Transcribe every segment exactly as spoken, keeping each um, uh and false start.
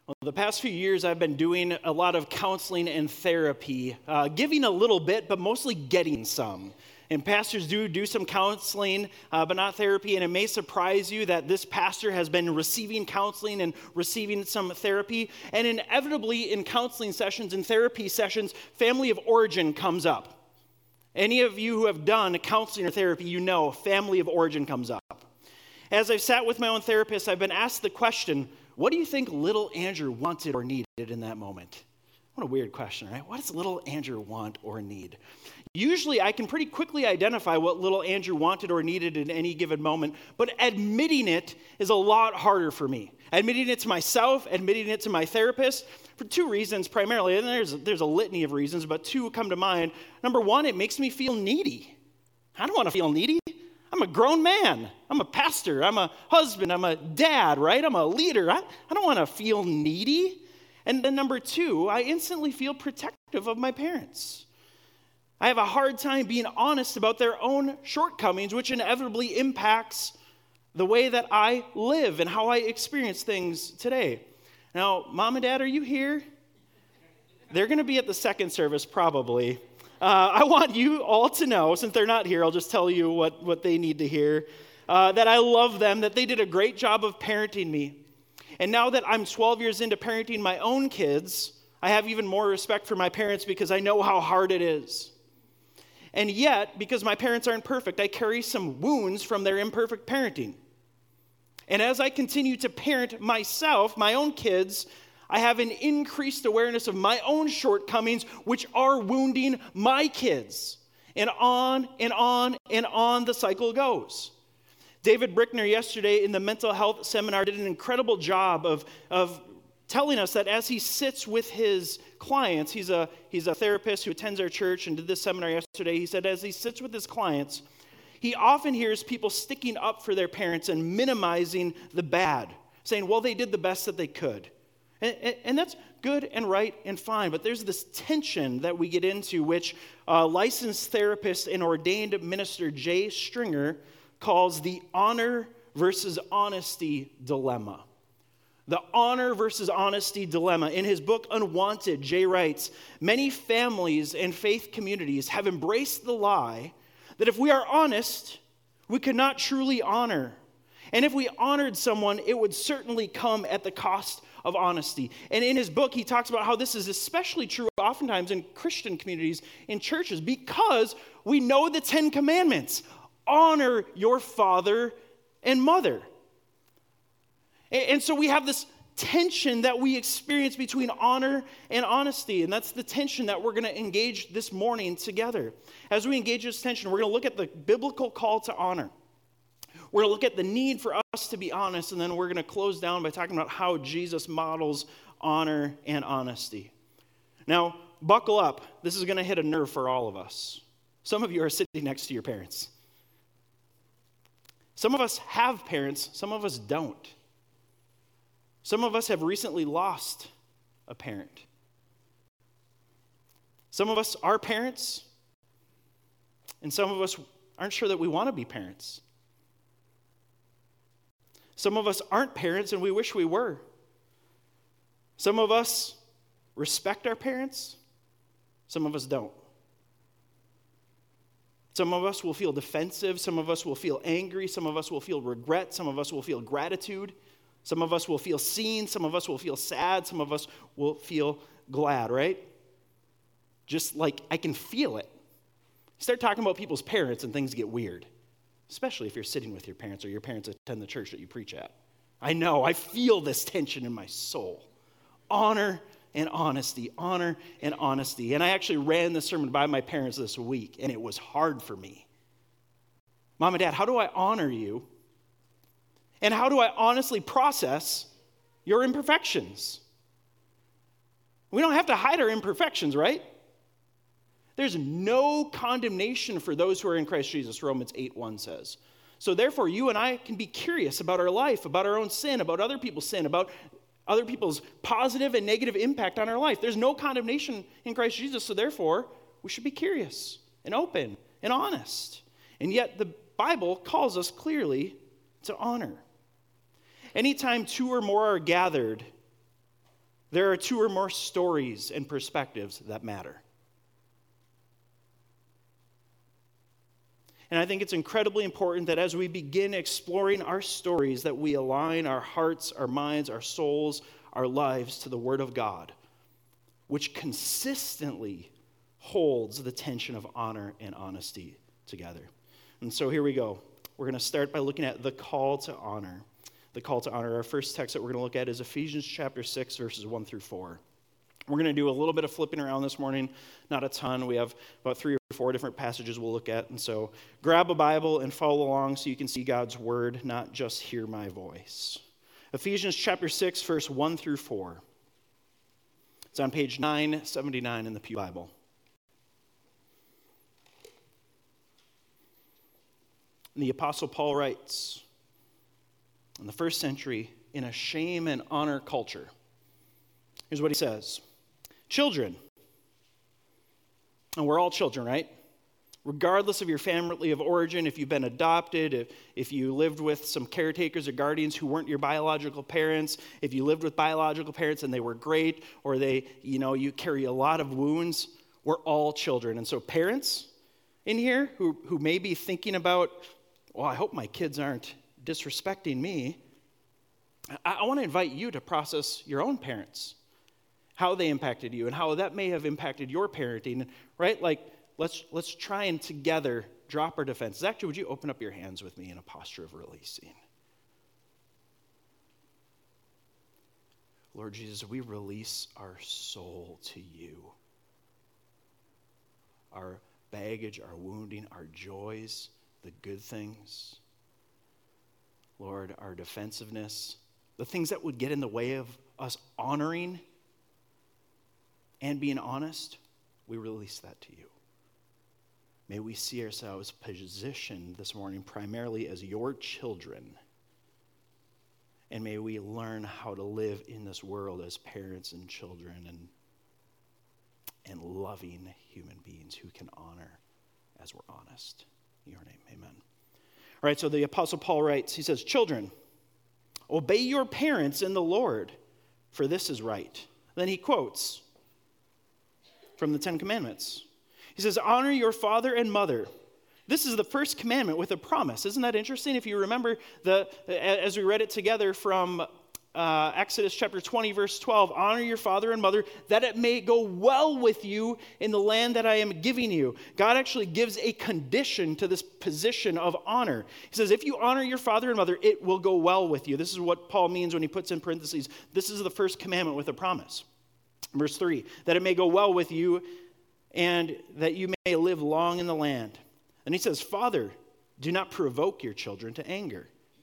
Well, the past few years, I've been doing a lot of counseling and therapy, uh, giving a little bit, but mostly getting some. And pastors do do some counseling, uh, but not therapy. And it may surprise you that this pastor has been receiving counseling and receiving some therapy. And inevitably, in counseling sessions and therapy sessions, family of origin comes up. Any of you who have done counseling or therapy, you know family of origin comes up. As I've sat with my own therapist, I've been asked the question, what do you think little Andrew wanted or needed in that moment? What a weird question, right? What does little Andrew want or need? Usually, I can pretty quickly identify what little Andrew wanted or needed in any given moment, but admitting it is a lot harder for me. Admitting it to myself, admitting it to my therapist, for two reasons primarily, and there's, there's a litany of reasons, but two come to mind. Number one, it makes me feel needy. I don't want to feel needy. I'm a grown man. I'm a pastor. I'm a husband. I'm a dad, right? I'm a leader. I, I don't want to feel needy. And then number two, I instantly feel protective of my parents. I have a hard time being honest about their own shortcomings, which inevitably impacts the way that I live and how I experience things today. Now, Mom and Dad, are you here? They're going to be at the second service probably. Uh, I want you all to know, since they're not here, I'll just tell you what, what they need to hear, uh, that I love them, that they did a great job of parenting me. And now that I'm twelve years into parenting my own kids, I have even more respect for my parents because I know how hard it is. And yet, because my parents aren't perfect, I carry some wounds from their imperfect parenting. And as I continue to parent myself, my own kids, I have an increased awareness of my own shortcomings, which are wounding my kids. And on and on and on the cycle goes. David Brickner yesterday in the mental health seminar did an incredible job of, of telling us that as he sits with his clients, he's a, he's a therapist who attends our church and did this seminar yesterday. He said as he sits with his clients, he often hears people sticking up for their parents and minimizing the bad, saying, well, they did the best that they could. And, and, and that's good and right and fine, but there's this tension that we get into, which uh, licensed therapist and ordained minister Jay Stringer calls the honor versus honesty dilemma. The honor versus honesty dilemma. In his book, Unwanted, Jay writes, many families and faith communities have embraced the lie that if we are honest, we could not truly honor. And if we honored someone, it would certainly come at the cost of honesty. And in his book, he talks about how this is especially true oftentimes in Christian communities, in churches, because we know the Ten Commandments. Honor your father and mother. And so we have this tension that we experience between honor and honesty, and that's the tension that we're going to engage this morning together. As we engage this tension, we're going to look at the biblical call to honor. We're going to look at the need for us to be honest, and then we're going to close down by talking about how Jesus models honor and honesty. Now, buckle up. This is going to hit a nerve for all of us. Some of you are sitting next to your parents. Some of us have parents, some of us don't. Some of us have recently lost a parent. Some of us are parents, and some of us aren't sure that we want to be parents. Some of us aren't parents, and we wish we were. Some of us respect our parents. Some of us don't. Some of us will feel defensive. Some of us will feel angry. Some of us will feel regret. Some of us will feel gratitude. Some of us will feel seen. Some of us will feel sad. Some of us will feel glad, right? Just like I can feel it. You start talking about people's parents and things get weird. Especially if you're sitting with your parents or your parents attend the church that you preach at. I know, I feel this tension in my soul. Honor and honesty, honor and honesty. And I actually ran this sermon by my parents this week, and it was hard for me. Mom and Dad, how do I honor you? And how do I honestly process your imperfections? We don't have to hide our imperfections, right? There's no condemnation for those who are in Christ Jesus, Romans eight one says. So therefore, you and I can be curious about our life, about our own sin, about other people's sin, about other people's positive and negative impact on our life. There's no condemnation in Christ Jesus, so therefore, we should be curious and open and honest. And yet, the Bible calls us clearly to honor. Anytime two or more are gathered, There are two or more stories and perspectives that matter. And I think it's incredibly important that as we begin exploring our stories, that we align our hearts, our minds, our souls, our lives to the Word of God, which consistently holds the tension of honor and honesty together. And so here we go. We're going to start by looking at the call to honor. The call to honor. Our first text that we're going to look at is Ephesians chapter six, verses one through four. We're going to do a little bit of flipping around this morning, not a ton. We have about three or four different passages we'll look at. And so grab a Bible and follow along so you can see God's word, not just hear my voice. Ephesians chapter six, verse one through four. It's on page nine seventy-nine in the Pew Bible. And the Apostle Paul writes, in the first century, in a shame and honor culture, here's what he says. Children, and we're all children, right? Regardless of your family of origin, if you've been adopted, if, if you lived with some caretakers or guardians who weren't your biological parents, if you lived with biological parents and they were great, or they, you know, you carry a lot of wounds, we're all children. And so parents in here who, who may be thinking about, well, I hope my kids aren't disrespecting me, I, I want to invite you to process your own parents, how they impacted you, and how that may have impacted your parenting, right? Like, let's let's try and together drop our defenses. Actually, would you open up your hands with me in a posture of releasing? Lord Jesus, we release our soul to you. Our baggage, our wounding, our joys, the good things. Lord, our defensiveness, the things that would get in the way of us honoring and being honest, we release that to you. May we see ourselves positioned this morning primarily as your children. And may we learn how to live in this world as parents and children and, and loving human beings who can honor as we're honest. In your name, amen. All right, so the Apostle Paul writes, he says, children, obey your parents in the Lord, for this is right. Then he quotes from the Ten Commandments. He says, honor your father and mother. This is the first commandment with a promise. Isn't that interesting? If you remember, the as we read it together from uh, Exodus chapter twenty, verse twelve, honor your father and mother, that it may go well with you in the land that I am giving you. God actually gives a condition to this position of honor. He says, if you honor your father and mother, it will go well with you. This is what Paul means when he puts in parentheses, this is the first commandment with a promise. Verse three, that it may go well with you and that you may live long in the land. And he says, Father, do not provoke your children to anger,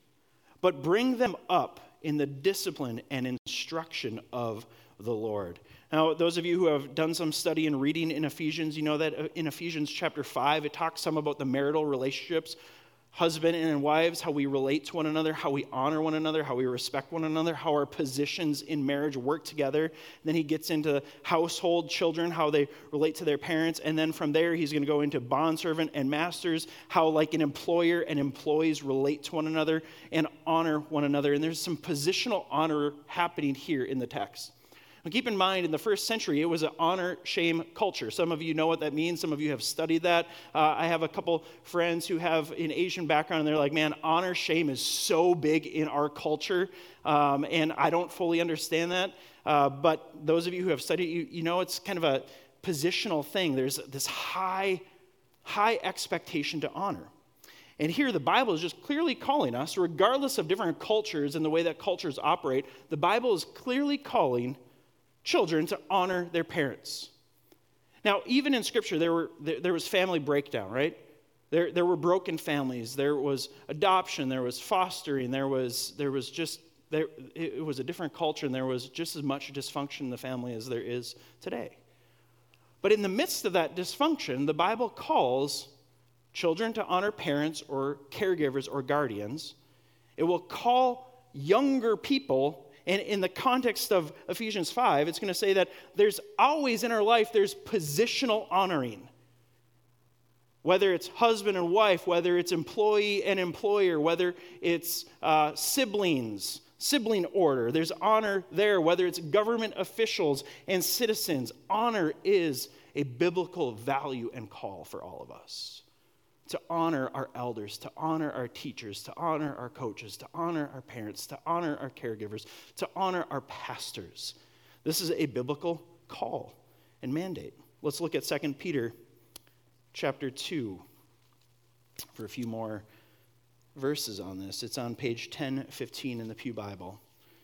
but bring them up in the discipline and instruction of the Lord. Now, those of you who have done some study and reading in Ephesians, you know that in Ephesians chapter five, it talks some about the marital relationships, husband and wives, how we relate to one another, how we honor one another, how we respect one another, how our positions in marriage work together. Then he gets into household children, how they relate to their parents. And then from there, he's going to go into bondservant and masters, how like an employer and employees relate to one another and honor one another. And there's some positional honor happening here in the text. Now, keep in mind, in the first century, it was an honor-shame culture. Some of you know what that means. Some of you have studied that. Uh, I have a couple friends who have an Asian background, and they're like, man, honor-shame is so big in our culture, um, and I don't fully understand that. Uh, but those of you who have studied, you, you know it's kind of a positional thing. There's this high, high expectation to honor. And here the Bible is just clearly calling us, regardless of different cultures and the way that cultures operate, the Bible is clearly calling children to honor their parents. Now, even in Scripture, there were there, there was family breakdown, right? There there were broken families. There was adoption. There was fostering. There was there was just there. It was a different culture, and there was just as much dysfunction in the family as there is today. But in the midst of that dysfunction, the Bible calls children to honor parents or caregivers or guardians. It will call younger people. And in the context of Ephesians five, it's going to say that there's always in our life, there's positional honoring. Whether it's husband and wife, whether it's employee and employer, whether it's uh, siblings, sibling order. There's honor there, whether it's government officials and citizens. Honor is a biblical value and call for all of us. To honor our elders, to honor our teachers, to honor our coaches, to honor our parents, to honor our caregivers, to honor our pastors. This is a biblical call and mandate. Let's look at Second Peter chapter two for a few more verses on this. It's on page ten fifteen in the Pew Bible.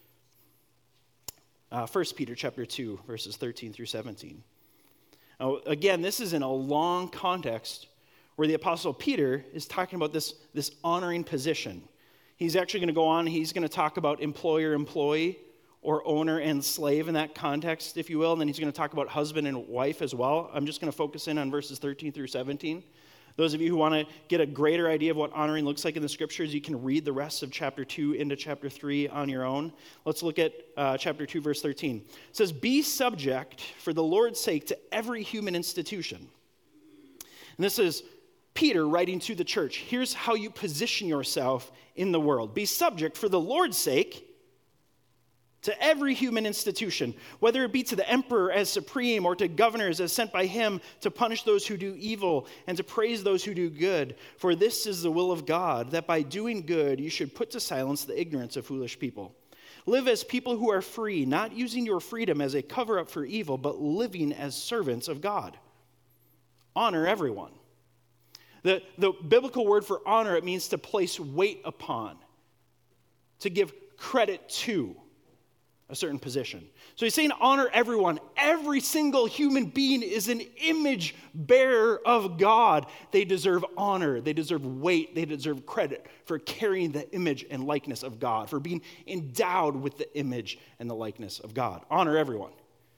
Uh, First Peter chapter two, verses thirteen through seventeen. Now, again, this is in a long context where the Apostle Peter is talking about this, this honoring position. He's actually going to go on, he's going to talk about employer-employee or owner and slave in that context, if you will, and then he's going to talk about husband and wife as well. I'm just going to focus in on verses thirteen through seventeen. Those of you who want to get a greater idea of what honoring looks like in the scriptures, you can read the rest of chapter two into chapter three on your own. Let's look at uh, chapter two, verse thirteen. It says, "Be subject for the Lord's sake to every human institution." And this is Peter writing to the church. Here's how you position yourself in the world. Be subject for the Lord's sake to every human institution, whether it be to the emperor as supreme or to governors as sent by him to punish those who do evil and to praise those who do good. For this is the will of God, that by doing good you should put to silence the ignorance of foolish people. Live as people who are free, not using your freedom as a cover-up for evil, but living as servants of God. Honor everyone. The, the biblical word for honor, it means to place weight upon, to give credit to a certain position. So he's saying honor everyone. Every single human being is an image bearer of God. They deserve honor. They deserve weight. They deserve credit for carrying the image and likeness of God, for being endowed with the image and the likeness of God. Honor everyone.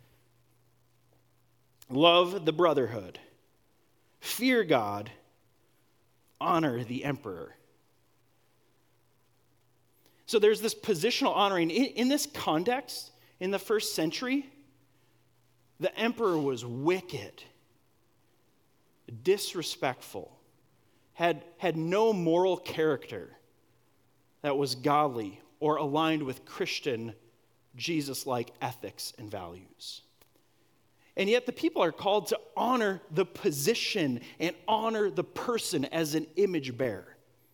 Love the brotherhood. Fear God. Honor the emperor. So there's this positional honoring. In, in this context, in the first century, the emperor was wicked, disrespectful, had, had no moral character that was godly or aligned with Christian, Jesus-like ethics and values. And yet the people are called to honor the position and honor the person as an image bearer.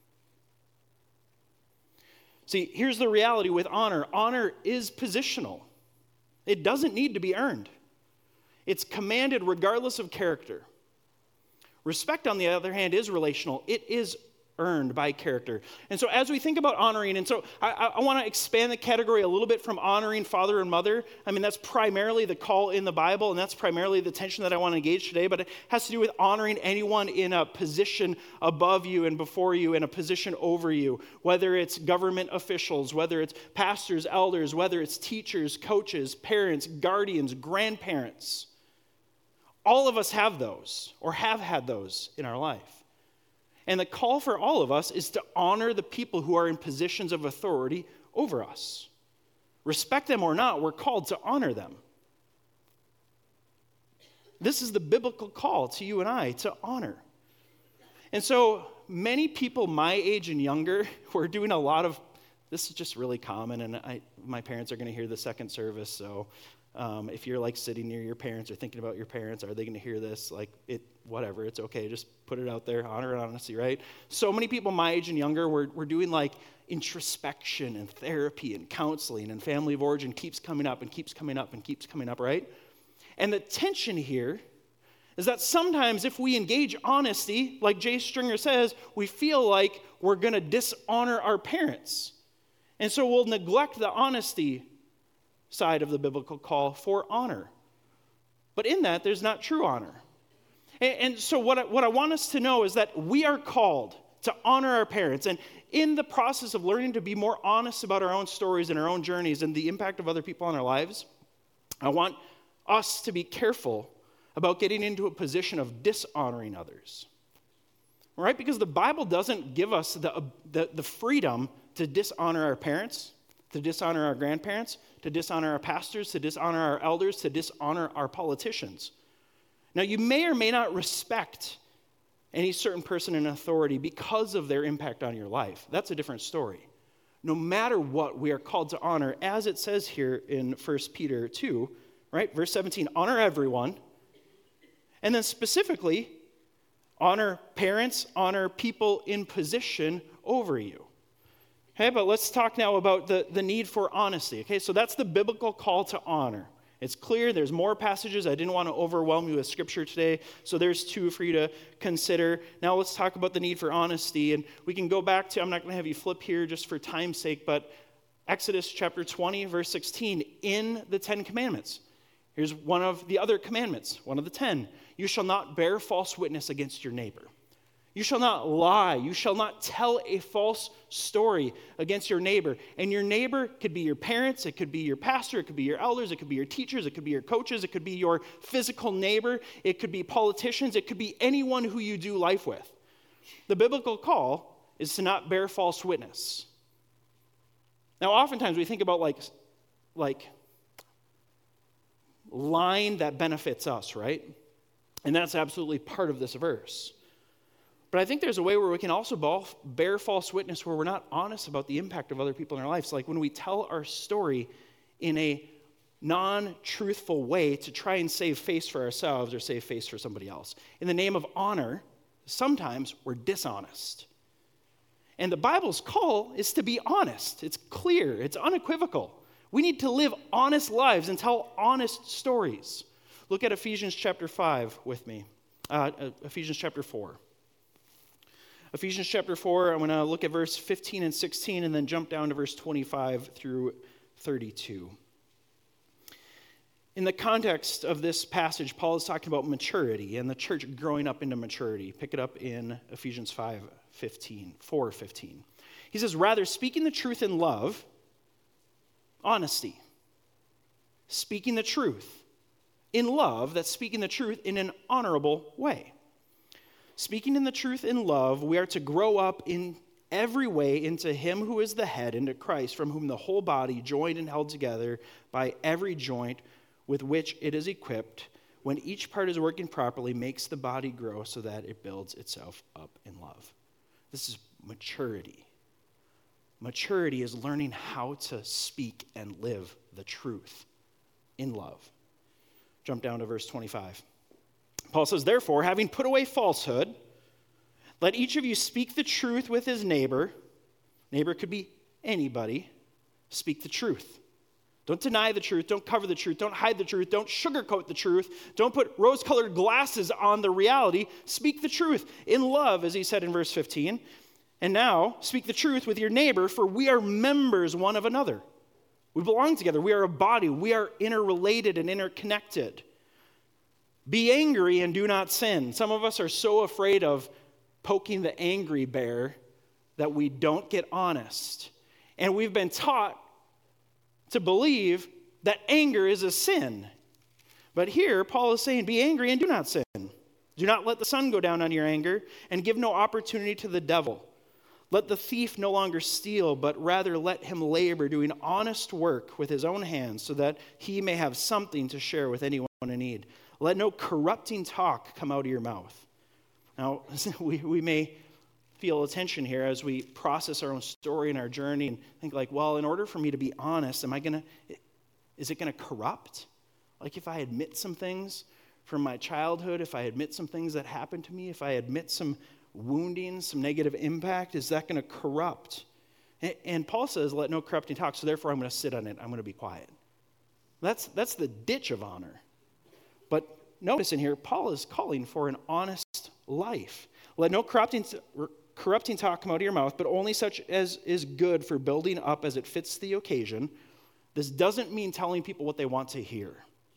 See, here's the reality with honor. Honor is positional. It doesn't need to be earned. It's commanded regardless of character. Respect, on the other hand, is relational. It is earned by character. And so as we think about honoring, and so I, I want to expand the category a little bit from honoring father and mother. I mean, that's primarily the call in the Bible, and that's primarily the tension that I want to engage today, but it has to do with honoring anyone in a position above you and before you, in a position over you, whether it's government officials, whether it's pastors, elders, whether it's teachers, coaches, parents, guardians, grandparents. All of us have those, or have had those in our life. And the call for all of us is to honor the people who are in positions of authority over us. Respect them or not, we're called to honor them. This is the biblical call to you and I, to honor. And so many people my age and younger who are doing a lot of, this is just really common, and I, my parents are going to hear the second service, so Um, if you're like sitting near your parents or thinking about your parents, are they going to hear this? Like, it, whatever, it's okay. Just put it out there, honor and honesty, right? So many people my age and younger, we're, we're doing like introspection and therapy and counseling, and family of origin keeps coming up and keeps coming up and keeps coming up, right? And the tension here is that sometimes if we engage honesty, like Jay Stringer says, we feel like we're going to dishonor our parents. And so we'll neglect the honesty side of the biblical call for honor. But in that, there's not true honor. And, and so what I, what I want us to know is that we are called to honor our parents. And in the process of learning to be more honest about our own stories and our own journeys and the impact of other people on our lives, I want us to be careful about getting into a position of dishonoring others. Right? Because the Bible doesn't give us the, the, the freedom to dishonor our parents, to dishonor our grandparents, to dishonor our pastors, to dishonor our elders, to dishonor our politicians. Now, you may or may not respect any certain person in authority because of their impact on your life. That's a different story. no matter what, we are called to honor, as it says here in First Peter two, right? Verse seventeen, honor everyone. And then specifically, honor parents, honor people in position over you. Okay, but let's talk now about the, the need for honesty. Okay, so that's the biblical call to honor. It's clear. There's more passages. I didn't want to overwhelm you with scripture today, so there's two for you to consider. Now let's talk about the need for honesty, and we can go back to, I'm not going to have you flip here just for time's sake, but Exodus chapter twenty, verse sixteen, in the Ten Commandments. Here's one of the other commandments, one of the ten. You shall not bear false witness against your neighbor. You shall not lie. You shall not tell a false story against your neighbor. And your neighbor could be your parents, it could be your pastor, it could be your elders, it could be your teachers, it could be your coaches, it could be your physical neighbor, it could be politicians, it could be anyone who you do life with. The biblical call is to not bear false witness. Now, oftentimes we think about like, like lying that benefits us, right? And that's absolutely part of this verse. But I think there's a way where we can also bear false witness where we're not honest about the impact of other people in our lives. Like when we tell our story in a non-truthful way to try and save face for ourselves or save face for somebody else. In the name of honor, sometimes we're dishonest. And the Bible's call is to be honest. It's clear. It's unequivocal. We need to live honest lives and tell honest stories. Look at Ephesians chapter five with me. Uh, Ephesians chapter four. Ephesians chapter four, I'm going to look at verse fifteen and sixteen and then jump down to verse twenty-five through thirty-two. In the context of this passage, Paul is talking about maturity and the church growing up into maturity. Pick it up in Ephesians five fifteen, four fifteen. He says, rather, speaking the truth in love, honesty. Speaking the truth in love, that's speaking the truth in an honorable way. Speaking in the truth in love, we are to grow up in every way into him who is the head, into Christ, from whom the whole body, joined and held together by every joint with which it is equipped, when each part is working properly, makes the body grow so that it builds itself up in love. This is maturity. Maturity is learning how to speak and live the truth in love. Jump down to verse twenty-five. Paul says, therefore, having put away falsehood, let each of you speak the truth with his neighbor. Neighbor could be anybody. Speak the truth. Don't deny the truth. Don't cover the truth. Don't hide the truth. Don't sugarcoat the truth. Don't put rose-colored glasses on the reality. Speak the truth in love, as he said in verse fifteen. And now, speak the truth with your neighbor, for we are members one of another. We belong together. We are a body. We are interrelated and interconnected. Be angry and do not sin. Some of us are so afraid of poking the angry bear that we don't get honest. And we've been taught to believe that anger is a sin. But here, Paul is saying, be angry and do not sin. Do not let the sun go down on your anger, and give no opportunity to the devil. Let the thief no longer steal, but rather let him labor, doing honest work with his own hands, so that he may have something to share with anyone in need. Let no corrupting talk come out of your mouth. Now, we, we may feel a tension here as we process our own story and our journey and think like, well, in order for me to be honest, am I going to, is it going to corrupt? Like if I admit some things from my childhood, if I admit some things that happened to me, if I admit some wounding, some negative impact, is that going to corrupt? And, and Paul says, let no corrupting talk, so therefore I'm going to sit on it. I'm going to be quiet. That's, that's the ditch of honor. But notice in here, Paul is calling for an honest life. Let no corrupting, corrupting talk come out of your mouth, but only such as is good for building up as it fits the occasion. This doesn't mean telling people what they want to hear.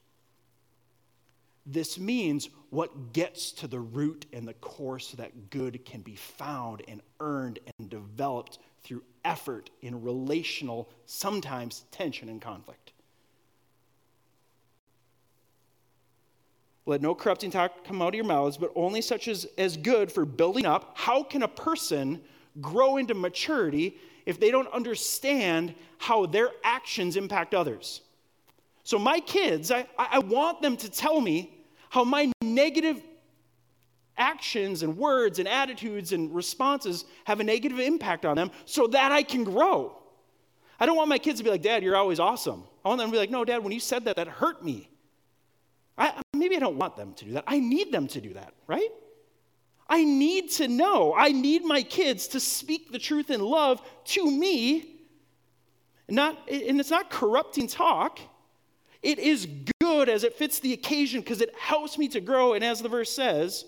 This means what gets to the root and the core so that good can be found and earned and developed through effort in relational, sometimes tension and conflict. Let no corrupting talk come out of your mouths, but only such as is good for building up. How can a person grow into maturity if they don't understand how their actions impact others? So my kids, I, I want them to tell me how my negative actions and words and attitudes and responses have a negative impact on them so that I can grow. I don't want my kids to be like, Dad, you're always awesome. I want them to be like, no, Dad, when you said that, that hurt me. I, maybe I don't want them to do that. I need them to do that, right? I need to know. I need my kids to speak the truth in love to me. Not, and it's not corrupting talk. It is good as it fits the occasion because it helps me to grow. And as the verse says,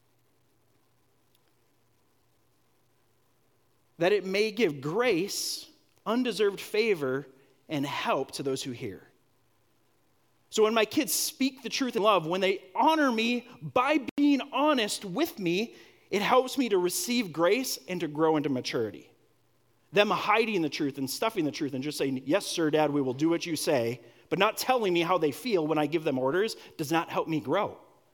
that it may give grace, undeserved favor, and help to those who hear. So when my kids speak the truth in love, when they honor me by being honest with me, it helps me to receive grace and to grow into maturity. Them hiding the truth and stuffing the truth and just saying, yes, sir, Dad, we will do what you say, but not telling me how they feel when I give them orders does not help me grow.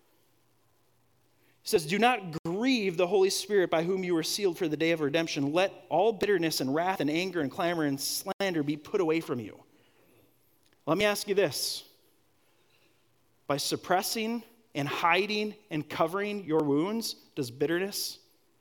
It says, do not grieve the Holy Spirit by whom you were sealed for the day of redemption. Let all bitterness and wrath and anger and clamor and slander be put away from you. Let me ask you this. By suppressing and hiding and covering your wounds, does bitterness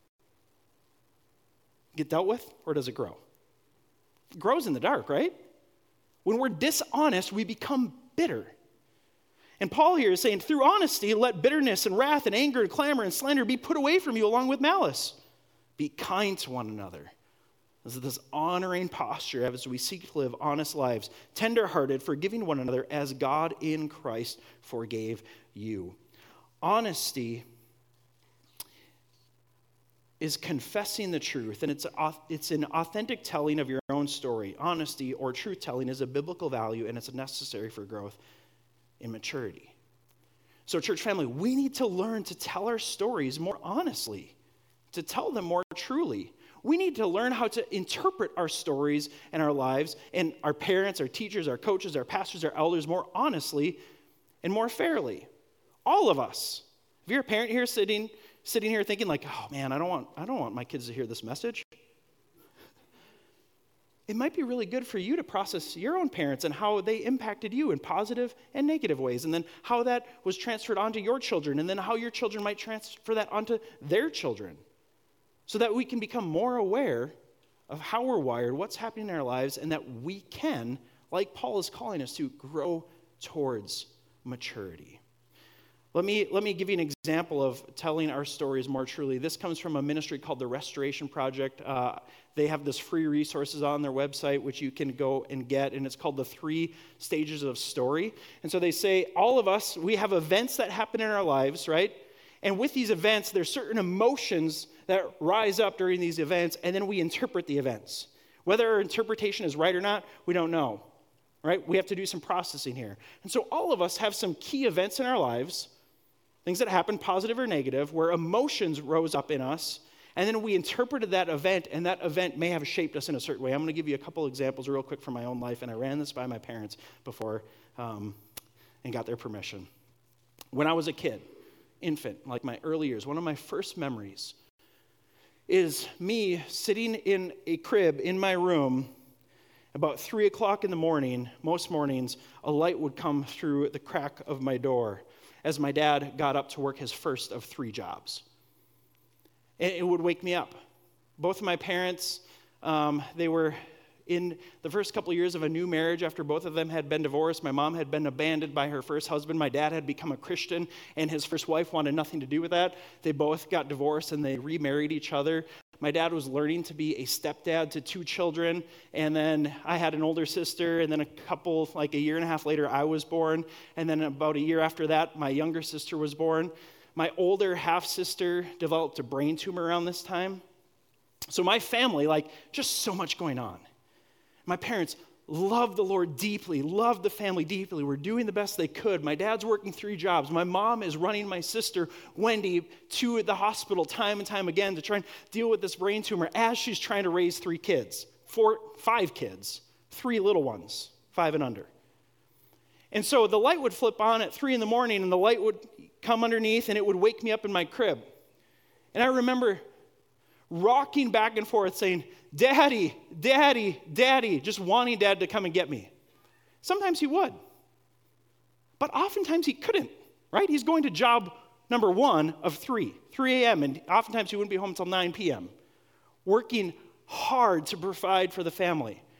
get dealt with, or does it grow? It grows in the dark, right? When we're dishonest, we become bitter. And Paul here is saying, through honesty, let bitterness and wrath and anger and clamor and slander be put away from you along with malice. Be kind to one another. This is this honoring posture as we seek to live honest lives, tender-hearted, forgiving one another as God in Christ forgave you. Honesty is confessing the truth, and it's, a, it's an authentic telling of your own story. Honesty or truth-telling is a biblical value, and it's necessary for growth in maturity. So, church family, we need to learn to tell our stories more honestly, to tell them more truly. We need to learn how to interpret our stories and our lives, and our parents, our teachers, our coaches, our pastors, our elders more honestly and more fairly. All of us. If you're a parent here sitting, sitting here thinking like, oh man, I don't want, I don't want my kids to hear this message. It might be really good for you to process your own parents and how they impacted you in positive and negative ways, and then how that was transferred onto your children, and then how your children might transfer that onto their children, so that we can become more aware of how we're wired, what's happening in our lives, and that we can, like Paul is calling us to, grow towards maturity. Let me, let me give you an example of telling our stories more truly. This comes from a ministry called the Restoration Project. Uh, they have this free resources on their website, which you can go and get, and it's called the Three Stages of Story. And so they say, all of us, we have events that happen in our lives, right? And with these events, there's certain emotions that rise up during these events, and then we interpret the events. Whether our interpretation is right or not, we don't know, right? We have to do some processing here. And so all of us have some key events in our lives, things that happen, positive or negative, where emotions rose up in us, and then we interpreted that event, and that event may have shaped us in a certain way. I'm going to give you a couple examples real quick from my own life, and I ran this by my parents before um, and got their permission. When I was a kid, infant, like my early years, one of my first memories is me sitting in a crib in my room about three o'clock in the morning. Most mornings, a light would come through the crack of my door as my dad got up to work his first of three jobs. And it would wake me up. Both of my parents, um, they were in the first couple of years of a new marriage after both of them had been divorced. My mom had been abandoned by her first husband. My dad had become a Christian, and his first wife wanted nothing to do with that. They both got divorced, and they remarried each other. My dad was learning to be a stepdad to two children, and then I had an older sister, and then a couple, like a year and a half later, I was born, and then about a year after that, my younger sister was born. My older half-sister developed a brain tumor around this time. So my family, like, just so much going on. My parents loved the Lord deeply, loved the family deeply. We're doing the best they could. My dad's working three jobs. My mom is running my sister, Wendy, to the hospital time and time again to try and deal with this brain tumor as she's trying to raise three kids, four, five kids, three little ones, five and under. And so the light would flip on at three in the morning, and the light would come underneath, and it would wake me up in my crib. And I remember rocking back and forth saying, Daddy, Daddy, Daddy, just wanting Dad to come and get me. Sometimes he would, but oftentimes he couldn't, right? He's going to job number one of three, three a.m., and oftentimes he wouldn't be home until nine p.m., working hard to provide for the family.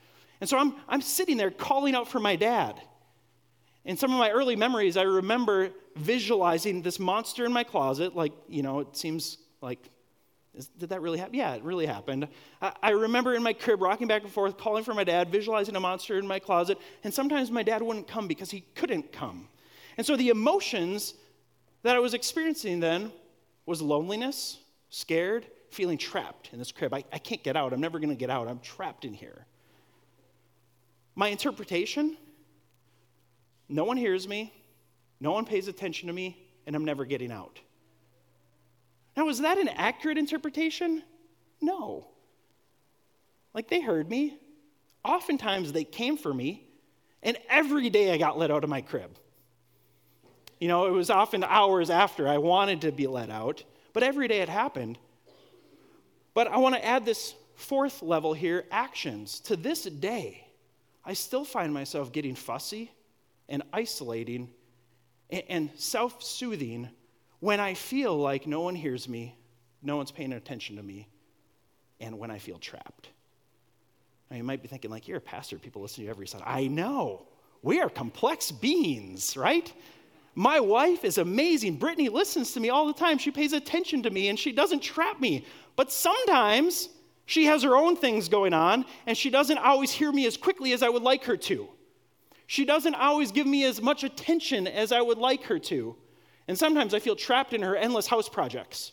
And so I'm, I'm sitting there calling out for my dad. In some of my early memories, I remember visualizing this monster in my closet, like, you know, it seems like, is, did that really happen? Yeah, it really happened. I, I remember in my crib, rocking back and forth, calling for my dad, visualizing a monster in my closet, and sometimes my dad wouldn't come because he couldn't come. And so the emotions that I was experiencing then was loneliness, scared, feeling trapped in this crib. I, I can't get out. I'm never going to get out. I'm trapped in here. My interpretation, no one hears me, no one pays attention to me, and I'm never getting out. Now, was that an accurate interpretation? No. Like, they heard me. Oftentimes, they came for me, and every day I got let out of my crib. You know, it was often hours after I wanted to be let out, but every day it happened. But I want to add this fourth level here, actions. To this day, I still find myself getting fussy and isolating and self-soothing when I feel like no one hears me, no one's paying attention to me, and when I feel trapped. Now, you might be thinking, like, you're a pastor, people listen to you every Sunday. I know. We are complex beings, right? My wife is amazing. Brittany listens to me all the time. She pays attention to me, and she doesn't trap me. But sometimes she has her own things going on, and she doesn't always hear me as quickly as I would like her to. She doesn't always give me as much attention as I would like her to. And sometimes I feel trapped in her endless house projects.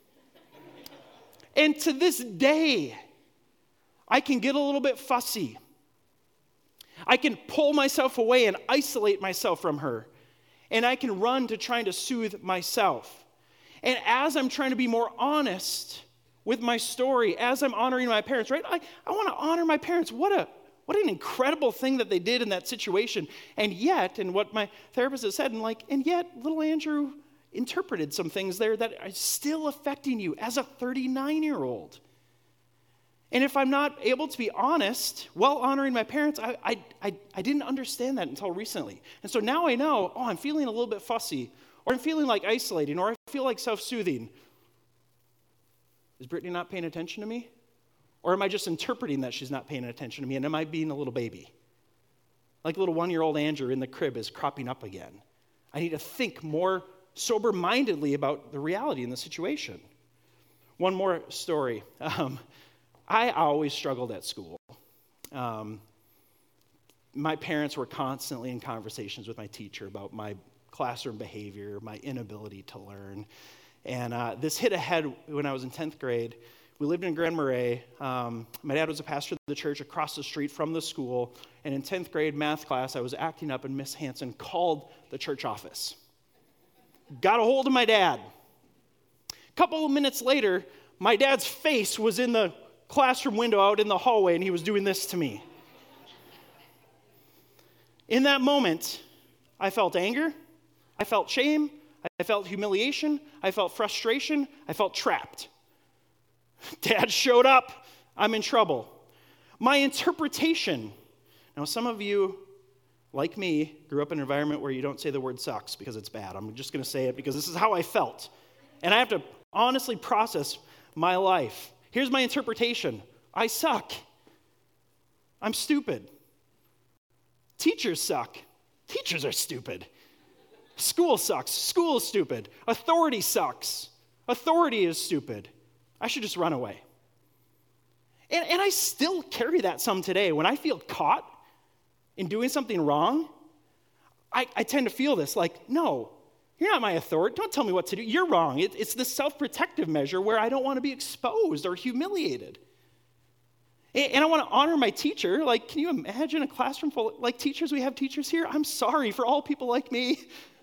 And to this day, I can get a little bit fussy. I can pull myself away and isolate myself from her. And I can run to trying to soothe myself. And as I'm trying to be more honest with my story, as I'm honoring my parents, right? I, I want to honor my parents. What a what an incredible thing that they did in that situation. And yet, and what my therapist has said, and like, and yet little Andrew interpreted some things there that are still affecting you as a thirty-nine-year-old. And if I'm not able to be honest while honoring my parents, I, I, I, I didn't understand that until recently. And so now I know, oh, I'm feeling a little bit fussy, or I'm feeling like isolating, or I feel like self-soothing. Is Brittany not paying attention to me? Or am I just interpreting that she's not paying attention to me, and am I being a little baby? Like little one-year-old Andrew in the crib is cropping up again. I need to think more sober-mindedly about the reality in the situation. One more story. Um, I always struggled at school. Um, my parents were constantly in conversations with my teacher about my classroom behavior, my inability to learn. And uh, this hit ahead when I was in tenth grade. We lived in Grand Marais. Um, my dad was a pastor of the church across the street from the school. And in tenth grade math class, I was acting up, and Miss Hanson called the church office. Got a hold of my dad. A couple of minutes later, my dad's face was in the classroom window out in the hallway, and he was doing this to me. In that moment, I felt anger, I felt shame, I felt humiliation, I felt frustration, I felt trapped. Dad showed up, I'm in trouble. My interpretation, now some of you, like me, grew up in an environment where you don't say the word sucks because it's bad. I'm just going to say it because this is how I felt. And I have to honestly process my life. Here's my interpretation. I suck. I'm stupid. Teachers suck. Teachers are stupid. School sucks. School is stupid. Authority sucks. Authority is stupid. I should just run away. And, and I still carry that some today. When I feel caught in doing something wrong, I, I tend to feel this like, no, you're not my authority. Don't tell me what to do. You're wrong. It, it's the self-protective measure where I don't want to be exposed or humiliated. And, and I want to honor my teacher. Like, can you imagine a classroom full of, like, teachers? We have teachers here. I'm sorry for all people like me.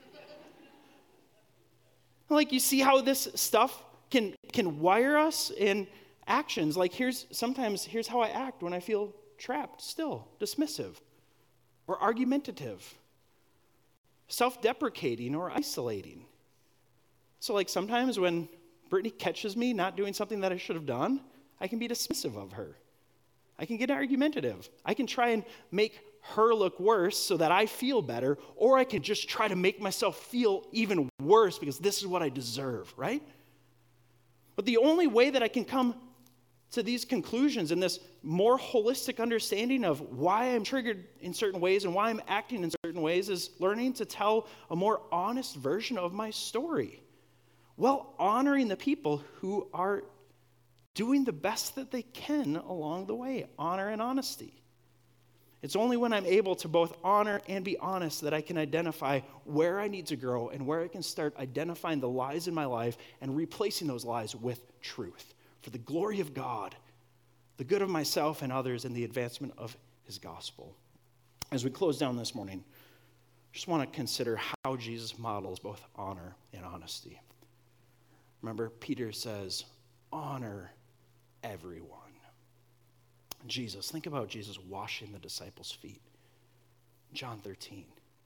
Like, you see how this stuff can, can wire us in actions. Like, here's sometimes, here's how I act when I feel trapped, still, dismissive, or argumentative, self-deprecating, or isolating. So, like, sometimes when Brittany catches me not doing something that I should have done, I can be dismissive of her. I can get argumentative. I can try and make her look worse so that I feel better, or I can just try to make myself feel even worse because this is what I deserve, right? But the only way that I can come to these conclusions and this more holistic understanding of why I'm triggered in certain ways and why I'm acting in certain ways is learning to tell a more honest version of my story, while honoring the people who are doing the best that they can along the way. Honor and honesty. It's only when I'm able to both honor and be honest that I can identify where I need to grow and where I can start identifying the lies in my life and replacing those lies with truth for the glory of God, the good of myself and others, and the advancement of his gospel. As we close down this morning, I just want to consider how Jesus models both honor and honesty. Remember, Peter says, honor everyone. Jesus, think about Jesus washing the disciples' feet. John thirteen.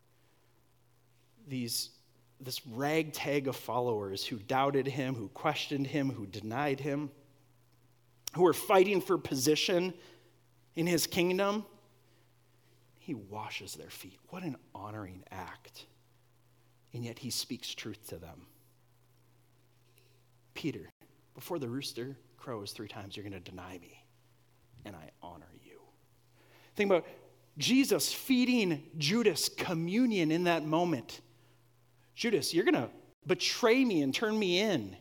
These, this ragtag of followers who doubted him, who questioned him, who denied him, who were fighting for position in his kingdom, he washes their feet. What an honoring act. And yet he speaks truth to them. Peter, before the rooster crows three times, you're going to deny me, and I honor you. Think about Jesus feeding Judas communion in that moment. Judas, you're going to betray me and turn me in,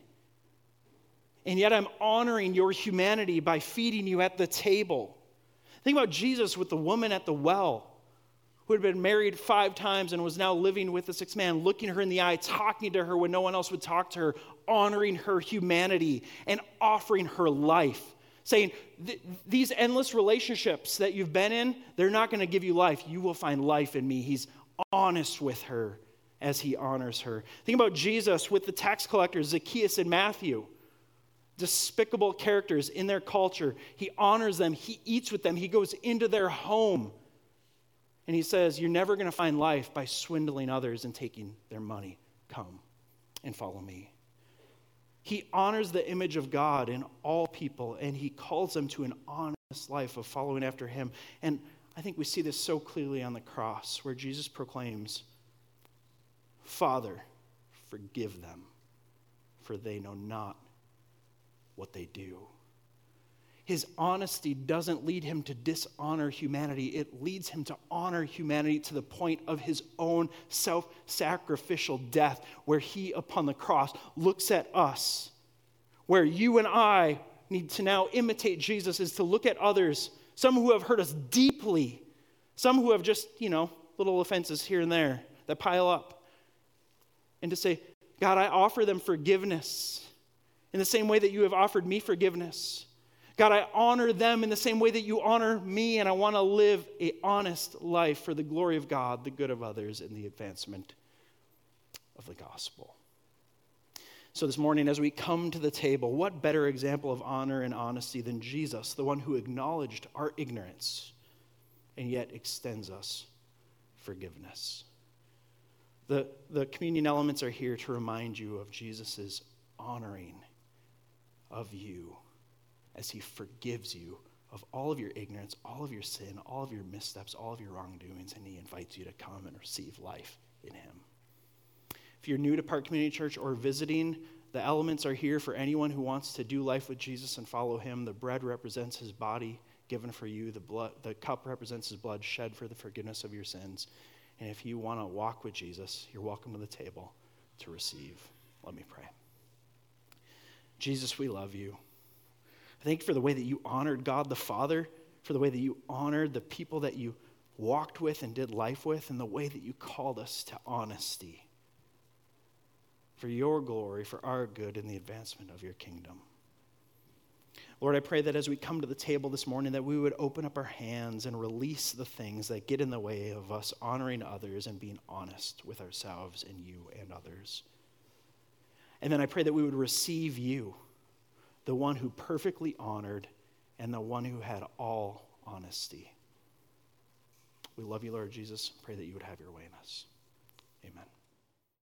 and yet I'm honoring your humanity by feeding you at the table. Think about Jesus with the woman at the well, who had been married five times and was now living with the sixth man, looking her in the eye, talking to her when no one else would talk to her, honoring her humanity and offering her life, saying, these endless relationships that you've been in, they're not going to give you life. You will find life in me. He's honest with her as he honors her. Think about Jesus with the tax collectors, Zacchaeus and Matthew, despicable characters in their culture. He honors them. He eats with them. He goes into their home. And he says, you're never going to find life by swindling others and taking their money. Come and follow me. He honors the image of God in all people, and he calls them to an honest life of following after him. And I think we see this so clearly on the cross, where Jesus proclaims, Father, forgive them, for they know not what they do. His honesty doesn't lead him to dishonor humanity. It leads him to honor humanity to the point of his own self-sacrificial death, where he, upon the cross, looks at us. Where you and I need to now imitate Jesus is to look at others, some who have hurt us deeply, some who have just, you know, little offenses here and there that pile up, and to say, God, I offer them forgiveness in the same way that you have offered me forgiveness. God, I honor them in the same way that you honor me, and I want to live an honest life for the glory of God, the good of others, and the advancement of the gospel. So this morning, as we come to the table, what better example of honor and honesty than Jesus, the one who acknowledged our ignorance and yet extends us forgiveness? The, the communion elements are here to remind you of Jesus' honoring of you, as he forgives you of all of your ignorance, all of your sin, all of your missteps, all of your wrongdoings, and he invites you to come and receive life in him. If you're new to Park Community Church or visiting, the elements are here for anyone who wants to do life with Jesus and follow him. The bread represents his body given for you. The blood, the cup represents his blood shed for the forgiveness of your sins. And if you want to walk with Jesus, you're welcome to the table to receive. Let me pray. Jesus, we love you. Thank you for the way that you honored God the Father, for the way that you honored the people that you walked with and did life with, and the way that you called us to honesty for your glory, for our good, and the advancement of your kingdom. Lord, I pray that as we come to the table this morning, that we would open up our hands and release the things that get in the way of us honoring others and being honest with ourselves and you and others. And then I pray that we would receive you, the one who perfectly honored and the one who had all honesty. We love you, Lord Jesus. Pray that you would have your way in us. Amen.